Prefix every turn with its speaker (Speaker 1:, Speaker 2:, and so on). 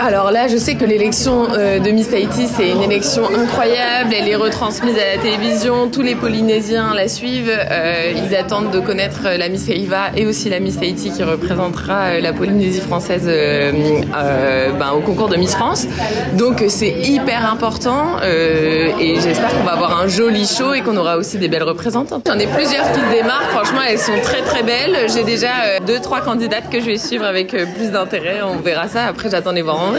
Speaker 1: Alors là, je sais que l'élection de Miss Tahiti, c'est une élection incroyable. Elle est retransmise à la télévision. Tous les Polynésiens la suivent. Ils attendent de connaître la Miss Eriva et aussi la Miss Tahiti qui représentera la Polynésie française au concours de Miss France. Donc c'est hyper important et j'espère qu'on va avoir un joli show et qu'on aura aussi des belles représentantes. J'en ai plusieurs qui se démarquent. Franchement, elles sont très très belles. J'ai déjà 2-3 candidates que je vais suivre avec plus d'intérêt. On verra ça. Après, j'attends les voir